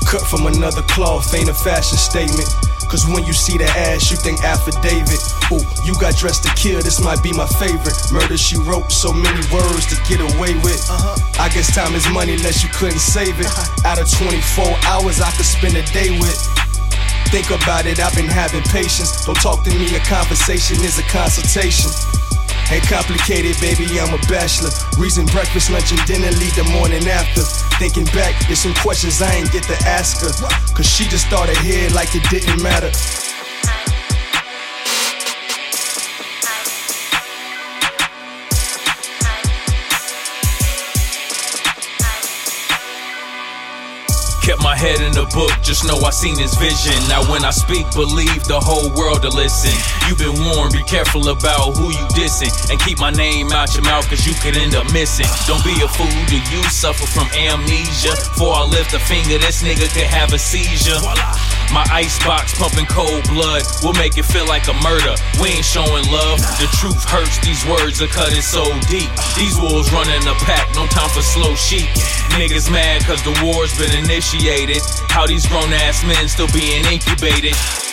cut from another cloth, ain't a fashion statement. Cause when you see the ass, you think affidavit. Ooh, you got dressed to kill, this might be my favorite. Murder, she wrote so many words to get away with. I guess time is money, less you couldn't save it. Out of 24 hours, I could spend a day with. Think about it, I've been having patience. Don't talk to me, a conversation is a consultation. Ain't complicated, baby, I'm a bachelor. Reason breakfast, lunch, and dinner lead the morning after. Thinking back, there's some questions I ain't get to ask her. Cause she just thought ahead like it didn't matter. Kept my head in the book, just know I seen his vision. Now when I speak, believe the whole world to listen. You've been warned, be careful about who you dissing. And keep my name out your mouth, cause you could end up missing. Don't be a fool, do you suffer from amnesia? Before I lift a finger, this nigga could have a seizure. My icebox pumping cold blood will make it feel like a murder. We ain't showing love, the truth hurts, these words are cutting so deep. These wolves running a pack, no time for slow sheep. Niggas mad cause the war's been initiated. How these grown ass men still being incubated.